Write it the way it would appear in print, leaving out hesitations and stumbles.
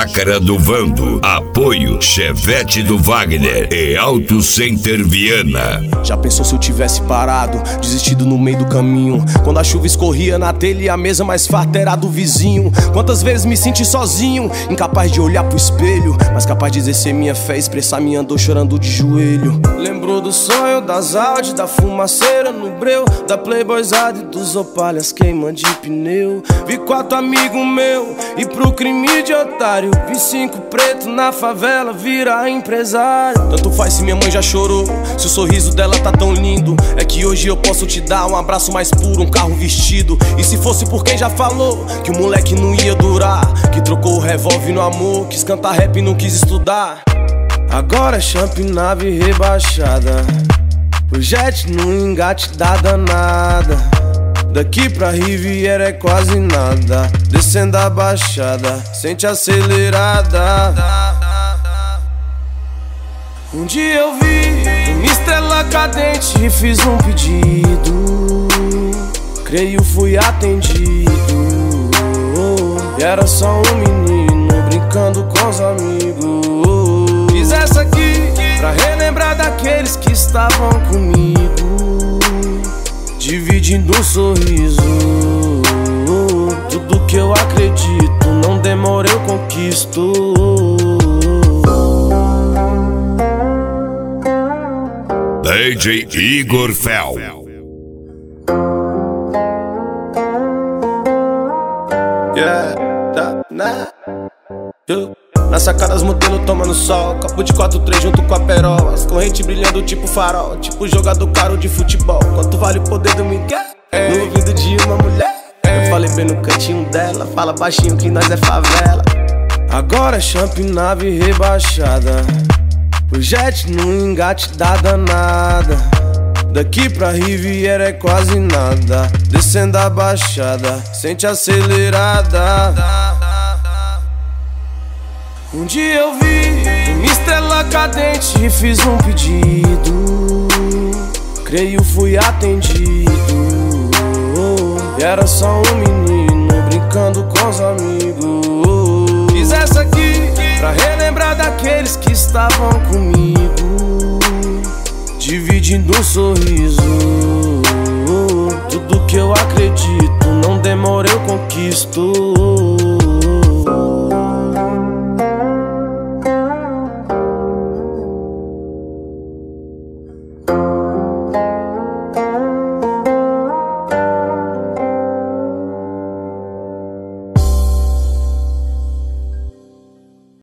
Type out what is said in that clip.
Chácara do Vando. Apoio Chevette do Wagner e Auto Center Viana. Já pensou se eu tivesse parado, desistido no meio do caminho? Quando a chuva escorria na telha e a mesa mais farta era do vizinho. Quantas vezes me senti sozinho, incapaz de olhar pro espelho, mas capaz de exercer minha fé, expressar minha dor chorando de joelho. Lembrou do sonho, das Audi, da fumaceira no breu, da Playboyzada e dos Opalhas queima de pneu. Vi 4 amigos meu e pro crime de otário, vi 5 preto na favela virar empresário. Tanto faz se minha mãe já chorou, se o sorriso dela tá tão lindo. É que hoje eu posso te dar um abraço mais puro, um carro vestido. E se fosse por quem já falou que o moleque não ia durar, que trocou o revólver no amor, quis cantar rap e não quis estudar. Agora é champ, nave rebaixada, o jet no engate da danada. Daqui pra Riviera é quase nada, descendo a baixada, sente acelerada. Um dia eu vi uma estrela cadente e fiz um pedido, creio fui atendido. E era só um menino brincando com os amigos. Fiz essa aqui pra relembrar daqueles que estavam comigo, dividindo um sorriso. Tudo que eu acredito, não demora eu conquisto. DJ Igor Fel. Na sacada as modelos tomando sol, copo de 4-3 junto com a perola, as correntes brilhando tipo farol, tipo jogador caro de futebol. Quanto vale o poder do Miguel no ouvido de uma mulher? Eu falei bem no cantinho dela, fala baixinho que nós é favela. Agora é champ, nave rebaixada, o jet no engate da danada. Daqui pra Riviera é quase nada, descendo a baixada, sente acelerada. Um dia eu vi uma estrela cadente e fiz um pedido, creio fui atendido. E era só um menino brincando com os amigos. Fiz essa aqui pra relembrar daqueles que estavam comigo, dividindo um sorriso. Tudo que eu acredito, não demora eu conquisto.